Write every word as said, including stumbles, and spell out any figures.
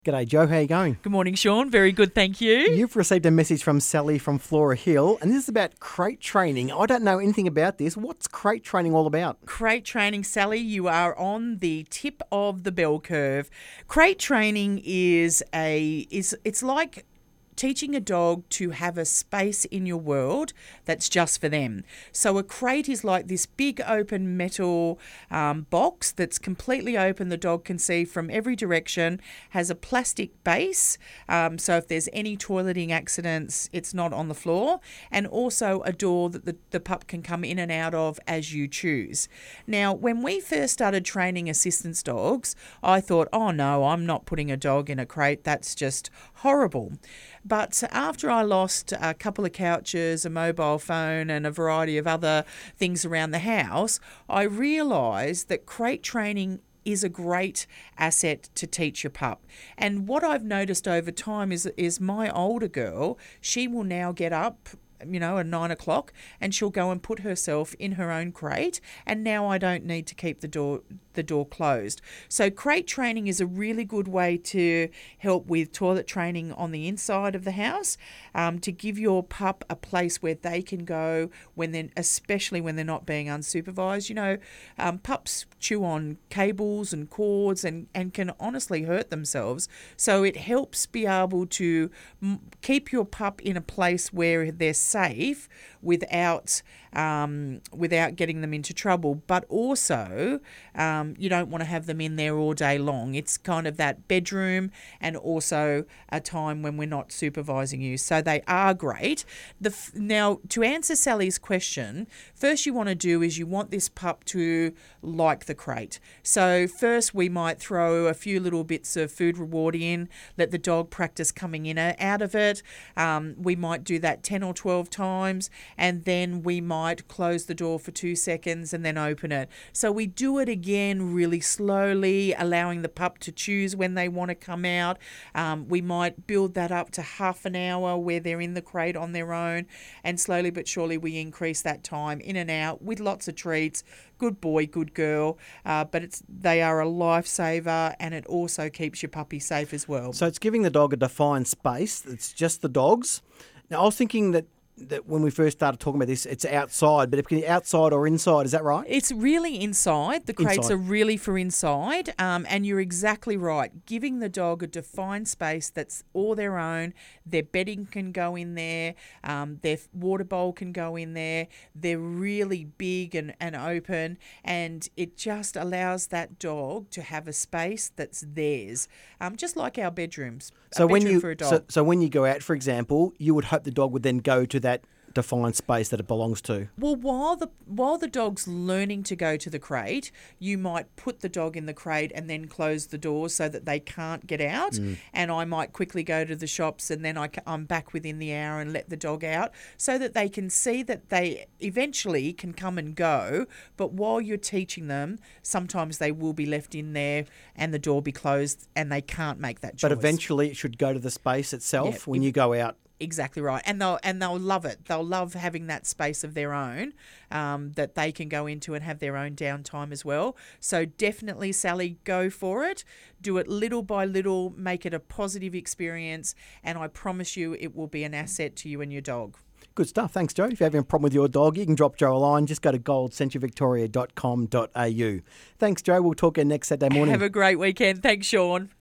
G'day, Joe. How are you going? Good morning, Sean. Very good, thank you. You've received a message from Sally from Flora Hill, and this is about crate training. I don't know anything about this. What's crate training all about? Crate training, Sally, you are on the tip of the bell curve. Crate training is a is it's like teaching a dog to have a space in your world that's just for them. So a crate is like this big open metal um, box that's completely open. The dog can see from every direction, has a plastic base. Um, so if there's any toileting accidents, it's not on the floor. And also a door that the, the pup can come in and out of as you choose. Now, when we first started training assistance dogs, I thought, oh no, I'm not putting a dog in a crate. That's just horrible. But after I lost a couple of couches, a mobile phone and a variety of other things around the house, I realised that crate training is a great asset to teach your pup. And what I've noticed over time is, is my older girl, she will now get up, you know, at nine o'clock and she'll go and put herself in her own crate. And now I don't need to keep the door the door closed. So crate training is a really good way to help with toilet training on the inside of the house, um, to give your pup a place where they can go when they're, especially when they're not being unsupervised. You know, um, pups chew on cables and cords and, and can honestly hurt themselves. So it helps be able to m- keep your pup in a place where they're safe without um, without getting them into trouble. But also, um, you don't want to have them in there all day long. It's kind of that bedroom and also a time when we're not supervising you. So they are great. The f- now, to answer Sally's question, first you want to do is you want this pup to like the crate. So first we might throw a few little bits of food reward in, let the dog practice coming in and out of it. Um, we might do that ten or twelve times, and then we might close the door for two seconds and then open it. So we do it again really slowly, allowing the pup to choose when they want to come out. Um, we might build that up to half an hour where they're in the crate on their own, and slowly but surely we increase that time in and out with lots of treats. Good boy, good girl, uh, but it's they are a lifesaver, and it also keeps your puppy safe as well. So it's giving the dog a defined space. It's just the dogs. Now, I was thinking that that when we first started talking about this, it's outside, but it can be outside or inside, is that right? It's really inside. The crates Inside. are really for inside, um, and you're exactly right. Giving the dog a defined space that's all their own. Their bedding can go in there. Um, their water bowl can go in there. They're really big and, and open, and it just allows that dog to have a space that's theirs, um, just like our bedrooms. So a when bedroom you for a dog. so, so when you go out, for example, you would hope the dog would then go to that defined space that it belongs to. Well, while the while the dog's learning to go to the crate, you might put the dog in the crate and then close the door so that they can't get out. Mm. And I might quickly go to the shops and then I, I'm back within the hour and let the dog out so that they can see that they eventually can come and go. But while you're teaching them, sometimes they will be left in there and the door be closed and they can't make that choice. But eventually it should go to the space itself Yeah, when if, you go out. Exactly right. And they'll and they'll love it. They'll love having that space of their own um, that they can go into and have their own downtime as well. So definitely, Sally, go for it. Do it little by little. Make it a positive experience. And I promise you it will be an asset to you and your dog. Good stuff. Thanks, Joe. If you're having a problem with your dog, you can drop Joe a line. Just go to gold century victoria dot com dot a u. Thanks, Joe. We'll talk again next Saturday morning. Have a great weekend. Thanks, Sean.